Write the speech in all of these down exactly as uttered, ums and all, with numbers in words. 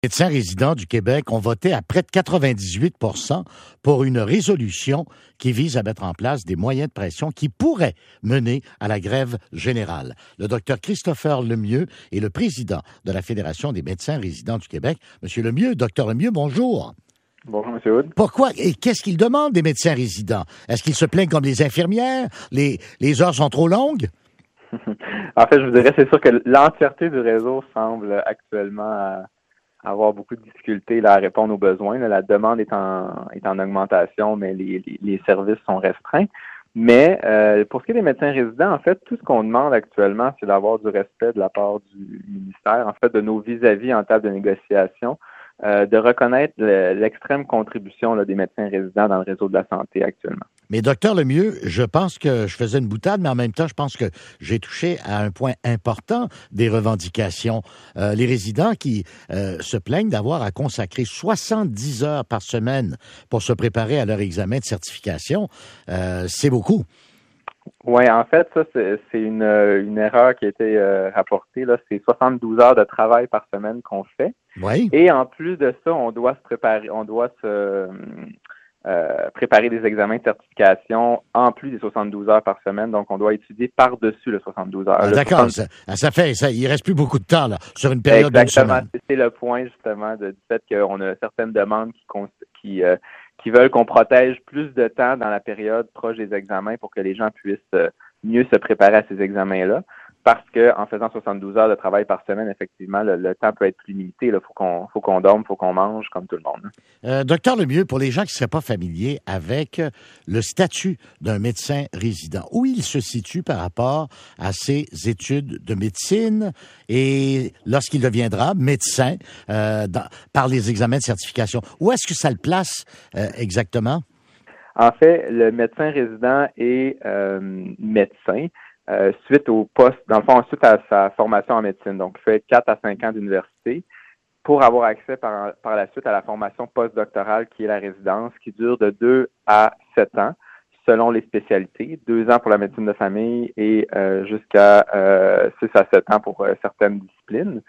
Les médecins résidents du Québec ont voté à près de quatre-vingt-dix-huit pour cent pour une résolution qui vise à mettre en place des moyens de pression qui pourraient mener à la grève générale. Le docteur Christopher Lemieux est le président de la Fédération des médecins résidents du Québec. Monsieur Lemieux, docteur Lemieux, bonjour. Bonjour, M. Hood. Pourquoi et qu'est-ce qu'ils demandent des médecins résidents? Est-ce qu'ils se plaignent comme les infirmières? Les, les heures sont trop longues? En fait, je vous dirais, c'est sûr que l'entièreté du réseau semble actuellement à avoir beaucoup de difficultés là, à répondre aux besoins. Là. La demande est en, est en augmentation, mais les, les, les services sont restreints. Mais euh, pour ce qui est des médecins résidents, en fait, tout ce qu'on demande actuellement, c'est d'avoir du respect de la part du ministère, en fait, de nos vis-à-vis en table de négociation, euh, de reconnaître le, l'extrême contribution là, des médecins résidents dans le réseau de la santé actuellement. Mais docteur Lemieux, je pense que je faisais une boutade, mais en même temps, je pense que j'ai touché à un point important des revendications. Euh, les résidents qui euh, se plaignent d'avoir à consacrer soixante-dix heures par semaine pour se préparer à leur examen de certification, euh, c'est beaucoup. Oui, en fait, ça, c'est, c'est une, une erreur qui a été euh, rapportée. Là. C'est soixante-douze heures de travail par semaine qu'on fait. Oui. Et en plus de ça, on doit se préparer, on doit se euh, préparer des examens de certification en plus des soixante-douze heures par semaine. Donc, on doit étudier par-dessus le soixante-douze heures. Ah, le d'accord, soixante... ça, ça fait, ça, il reste plus beaucoup de temps là sur une période d'une semaine. Exactement, c'est le point justement de, du fait qu'on a certaines demandes qui, qui, euh, qui veulent qu'on protège plus de temps dans la période proche des examens pour que les gens puissent euh, mieux se préparer à ces examens-là. Parce que en faisant soixante-douze heures de travail par semaine, effectivement, le, le temps peut être plus limité. Il faut qu'on, faut qu'on dorme, il faut qu'on mange, comme tout le monde. Euh, docteur Lemieux, pour les gens qui ne seraient pas familiers avec le statut d'un médecin résident, où il se situe par rapport à ses études de médecine et lorsqu'il deviendra médecin euh, dans, par les examens de certification, où est-ce que ça le place euh, exactement? En fait, le médecin résident est euh, médecin. Euh, suite au poste, dans le fond, suite à sa formation en médecine. Donc, il fait quatre à cinq ans d'université pour avoir accès par, par la suite à la formation postdoctorale qui est la résidence, qui dure de deux à sept ans selon les spécialités. Deux ans pour la médecine de famille et euh, jusqu'à euh, six à sept ans pour euh, certaines disciplines.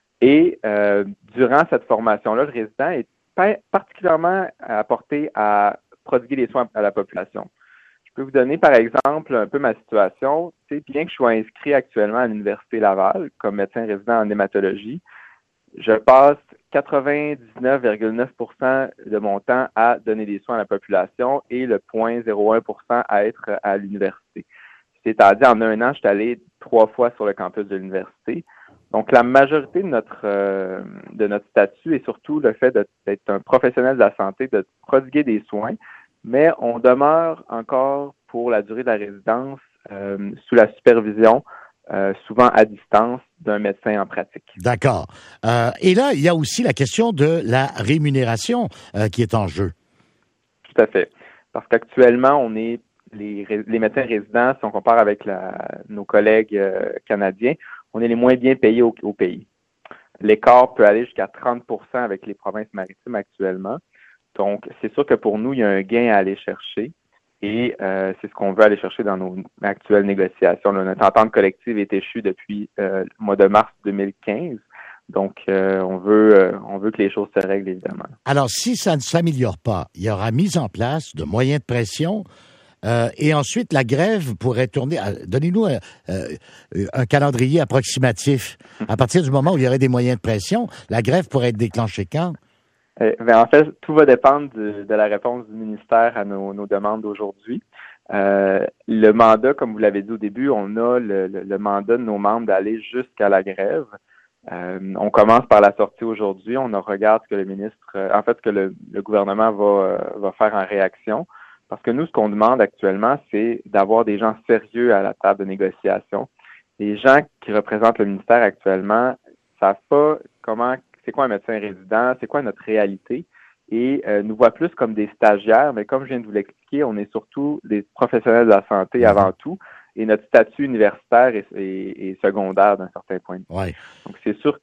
Et euh, durant cette formation-là, le résident est particulièrement apporté à prodiguer des soins à la population. Je peux vous donner, par exemple, un peu ma situation. C'est bien que je sois inscrit actuellement à l'Université Laval comme médecin résident en hématologie. Je passe quatre-vingt-dix-neuf virgule neuf pour cent de mon temps à donner des soins à la population et le zéro virgule zéro un pour cent à être à l'université. C'est-à-dire, en un an, je suis allé trois fois sur le campus de l'université. Donc, la majorité de notre euh, de notre statut est surtout le fait de, d'être un professionnel de la santé, de prodiguer des soins. Mais on demeure encore pour la durée de la résidence euh, sous la supervision, euh, souvent à distance, d'un médecin en pratique. D'accord. Euh, et là, il y a aussi la question de la rémunération euh, qui est en jeu. Tout à fait. Parce qu'actuellement, on est les, les médecins résidents, si on compare avec la, nos collègues euh, canadiens, on est les moins bien payés au, au pays. L'écart peut aller jusqu'à trente pour cent avec les provinces maritimes actuellement. Donc, c'est sûr que pour nous, il y a un gain à aller chercher et euh, c'est ce qu'on veut aller chercher dans nos actuelles négociations. Là, notre entente collective est échue depuis euh, le mois de mars deux mille quinze. Donc, euh, on veut euh, on veut que les choses se règlent, évidemment. Alors, si ça ne s'améliore pas, il y aura mise en place de moyens de pression euh, et ensuite, la grève pourrait tourner... À, donnez-nous un, euh, un calendrier approximatif. À partir du moment où il y aurait des moyens de pression, la grève pourrait être déclenchée quand? Euh, ben en fait, tout va dépendre de, de la réponse du ministère à nos, nos demandes d'aujourd'hui. Euh, le mandat, comme vous l'avez dit au début, on a le, le, le mandat de nos membres d'aller jusqu'à la grève. Euh, on commence par la sortie aujourd'hui. On regarde ce que le ministre, euh, en fait, ce que le, le gouvernement va, euh, va faire en réaction. Parce que nous, ce qu'on demande actuellement, c'est d'avoir des gens sérieux à la table de négociation. Les gens qui représentent le ministère actuellement savent pas comment c'est quoi un médecin résident, c'est quoi notre réalité, et euh, nous voient plus comme des stagiaires, mais comme je viens de vous l'expliquer, on est surtout des professionnels de la santé avant tout, et notre statut universitaire est, est, est secondaire d'un certain point de vue. Ouais. Donc, c'est sûr...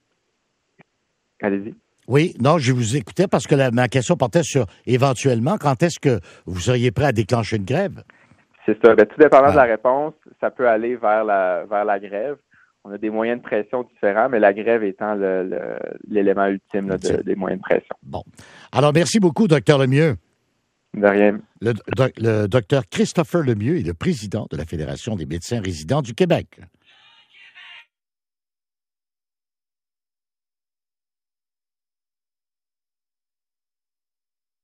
Allez-y. Oui, non, je vous écoutais parce que la, ma question portait sur, éventuellement, quand est-ce que vous seriez prêt à déclencher une grève? C'est ça. Ben, tout dépendant ah. de la réponse, ça peut aller vers la, vers la grève. on a des moyens de pression différents, mais la grève étant le, le, l'élément ultime là, de, des moyens de pression. Bon. Alors, merci beaucoup, docteur Lemieux. De rien. Le, le docteur Christopher Lemieux est le président de la Fédération des médecins résidents du Québec.